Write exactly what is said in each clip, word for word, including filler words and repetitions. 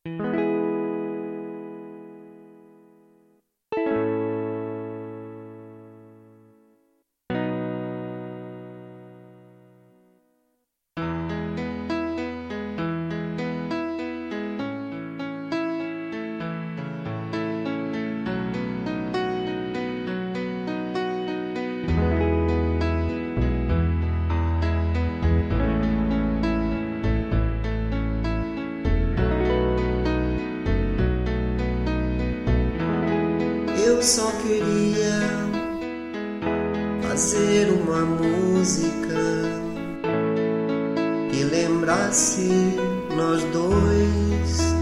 Eu só queria fazer uma música que lembrasse nós dois,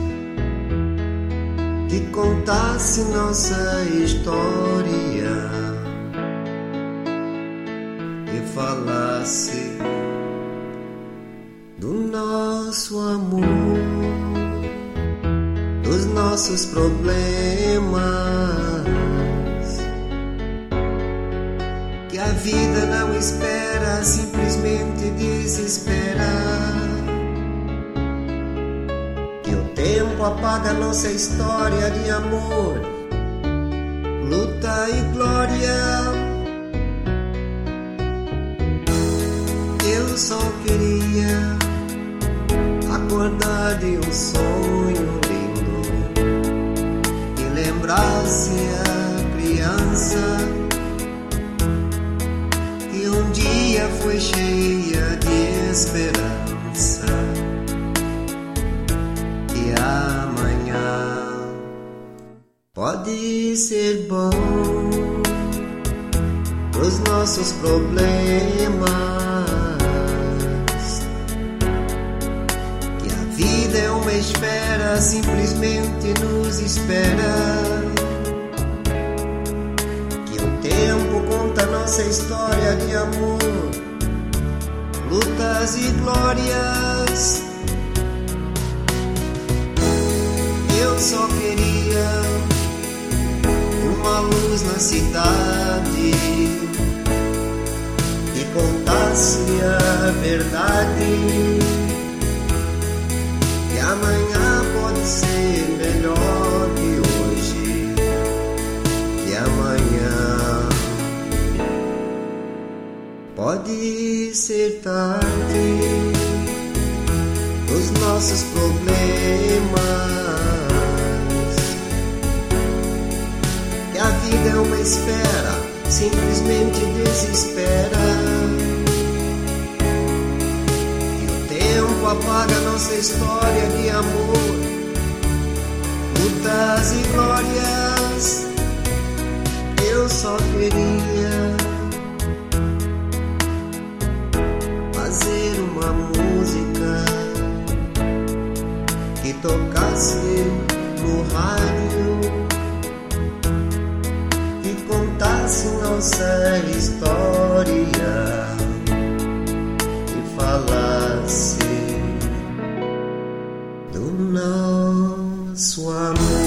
que contasse nossa história e falasse do nosso amor, dos nossos problemas. A vida não espera, simplesmente desespera. Que o tempo apaga nossa história de amor, luta e glória. Eu só queria acordar de um sonho lindo e lembrasse a criança um dia foi cheia de esperança, e amanhã pode ser bom. Os nossos problemas, que a vida é uma esfera, simplesmente nos espera. Conta nossa história de amor, lutas e glórias. Eu só queria uma luz na cidade que contasse a verdade, que amanhã pode ser melhor que hoje, que amanhã pode ser tarde. Os nossos problemas, que a vida é uma esfera, simplesmente desespera. E o tempo apaga nossa história de amor, lutas e glórias. Eu só queria fazer uma música que tocasse no rádio, que contasse nossa história e falasse do nosso amor.